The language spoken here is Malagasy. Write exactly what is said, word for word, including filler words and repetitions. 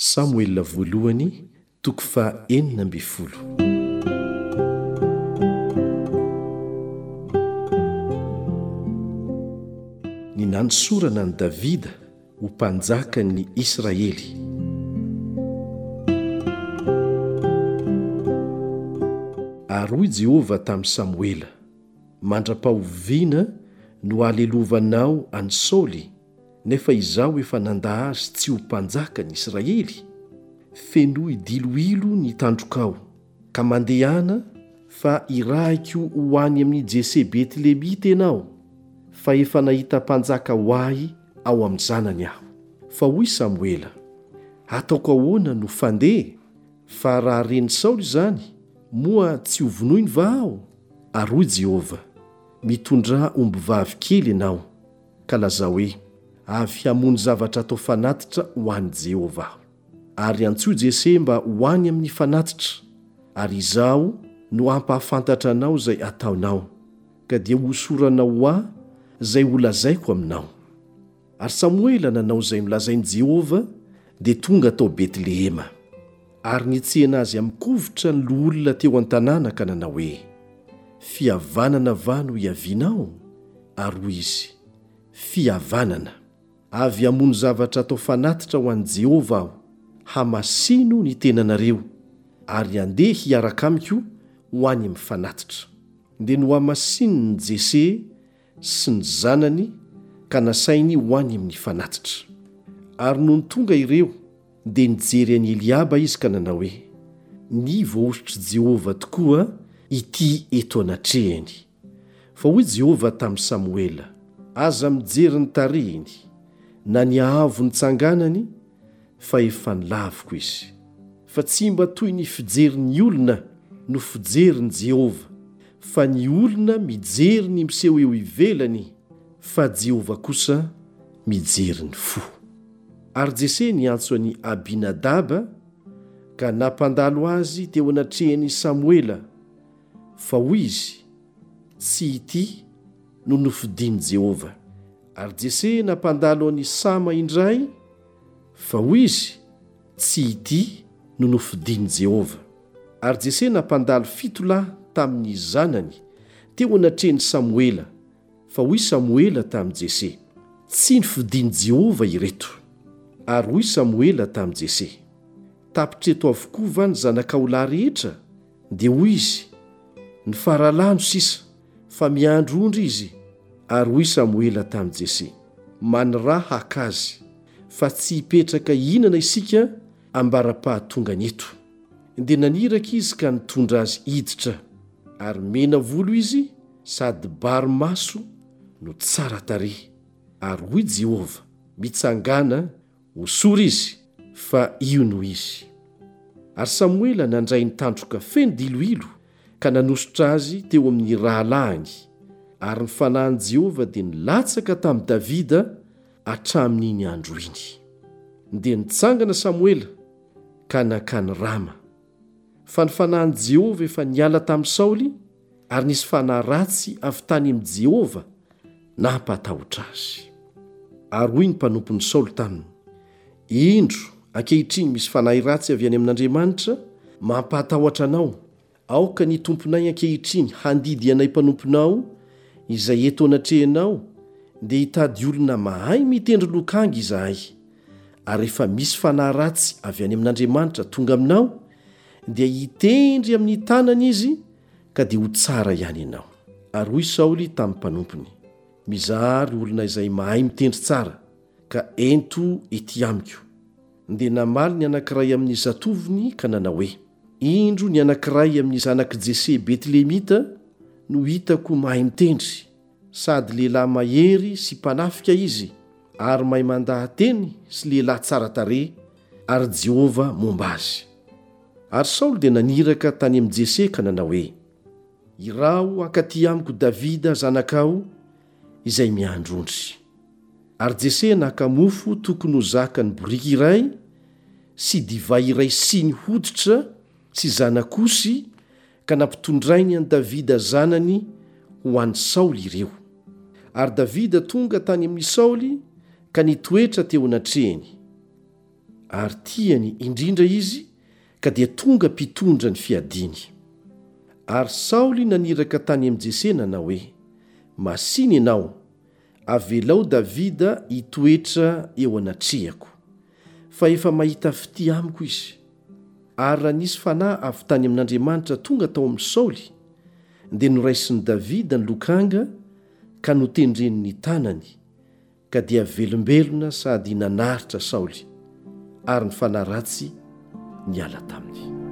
Samuela voalohany toko fa enina amby folo. Ny nanosorana ny Davida ho mpanjakan'ny Israely. Aroy Jehova tamin'i Samuela: mandra-pahoviana no alelovanao any Saoly, nefa izaho efa nanda azy tsy ho mpanjaka ny Israely. Fenoy diloilo ny tandrokao, ka mandehana fa irahiko ho any amin'ny Jese Betlehemita ianao, fa efa nahita mpanjaka ho ahy ao amin'ny zanany aho. Fa hoy Samuela: ataoko ahoana no fandeha? Fa raha reny Saoly zany, moa tsy ho vonoiny va aho? Aroy Jehova: mitondrà omby vavy kely ianao, ka lazao hoe: avy hamono zavatra atao fanatitra ho an'i Jehova aho. Ary antsoa Jese mba ho any amin'ny fanatitra, ary izaho no ampahafantatra anao zay ataonao, ka dia hosorana ho ahy zay holazaiko aminao. Ary Samuela nanao zay nolazain'i Jehova dia tonga tao Betlehema. Ary nitsehana azy amin'ny kovitra ny loholona teo an-tanàna ka nanao hoe: fihavanana va no hiavianao? Aroy izy: fihavanana. Avy hamono zavatra atao fanatitra ho an'i Jehova aho, hamasino ny tenanareo, ary andeha hiaraka amiko ho any amin'ny fanatitra. Dia no hamasinony Jese sy ny zanany ka nasainy ho any amin'ny fanatitra. Ary no tonga ireo dia nijery an'i Eliaba izy ka nanao hoe: ny voaositry Jehova tokoa ity eto anatrehany. Fa hoy Jehova tamin'i Samuela: aza mijery ny tarehiny, na ny ahavo ny tsanganany, fa efa nilaviko izy. Fa tsy mba toy ny fijerin'ny olona no fijerin'i Jehova, fa ny olona mijery ny miseho eo ivelany, fa Jehova kosa mijery ny fo. Ary Jese niantso an'i Abinadaba, ka nampandalo azy teo anatrehany Samuela. Fa hoy izy: tsy ity no nofidian'i Jehova. Ary Jese nampandalo an'i Sama indray. Fa hoy izy: tsy ity no nofidian'i Jehova. Ary Jese nampandalo fito lahy tamin'ny zanany teo anatrehany Samuela. Fa hoy Samuela tamin'i Jese: tsy nofidian'i Jehova ireto. Ary hoy Samuela tamin'i Jese: tapitreto avokoa va ny zanak'aolahy rehetra? Dia hoy izy: ny faralano sisa, fa miandro ondry izy. Ary hoy Samuela tamin'i Jese: maniraha hakazy, fa tsy hipetraka inana isika ambara-pahatongany eto. Dia naniraka izy ka nitondra azy hiditra, ary mena volo izy sady bary maso no tsara tarehy. Ary hoy Jehova: mitsangana ho sory izy, fa io no izy. Ary Samuela nandray ny tandroka feno diloilo ka nanositra azy teo amin'ny rahalahiny. Ary ny fanahin'i Jehova dia nilatsaka tamin'i Davida hatramin'iny andro iny. Dia nitsangana Samuela ka nakany Rama. Fa ny fanahin'i Jehova efa niala tamin'i Saoly, ary nisy fanahy ratsy avy tany amin'i Jehova nampatahotra azy. Ary hoy ny mpanompon'i Saoly taminy: indro ankehitriny misy fanahy ratsy avy any amin'Andriamanitra mampatahotra anao. Aoka ny tomponay ankehitriny handidy anay mpanomponao izay eto anatrehanao, dia hitady olona mahay mitendry lokangy izahay. Ary rehefa misy fanahy ratsy avy any amin'Andriamanitra tonga aminao, dia hitendry amin'ny tanany izy, ka dia ho tsara ihany ianao. Ary hoy Saoly tamin'ny mpanompony: mizary olona izay mahay mitendry tsara, ka ento ety amiko. Dia namaly ny anankiray amin'ny zatoviny ka nanao hoe: indro ny anankiray amin'ny zanak'i Jese Betlehemita no hitako mahay mitendry, sady lehilahy mahery sy mpanafika izy, ary mahay mandahateny sy lehilahy tsara tarehy, ary Jehova momba azy. Ary Saoly dia naniraka tany amin'i Jese ka nanao hoe: iraho akaty amiko Davida zanakao izay miandro ondry. Ary Jese naka mofo tokony ho zakany boriky iray sy divay iray siny hoditra sy zanakosy, ka nampitondrainy an'i Davida zanany ho an'i Saoly ireo. Ary Davida tonga tany amin'ny Saoly ka nitoetra teo anatrehany. ary tiany indrindra izy ka dia tonga mpitondra ny fiadiny. Ary Saoly naniraka tany amin'i Jese nanao hoe: masiny ianao, avelao Davida hitoetra eo anatrehako, fa efa mahita fity amiko izy. Ary raha nisy fanahy avy tany amin'Andriamanitra tonga tao amin'ny Saoly, dia noraisin'i Davida ny lokanga ka notendreniny tanany, ka dia velombelona sady nanaritra Saoly, ary ny fanahy ratsy niala taminy.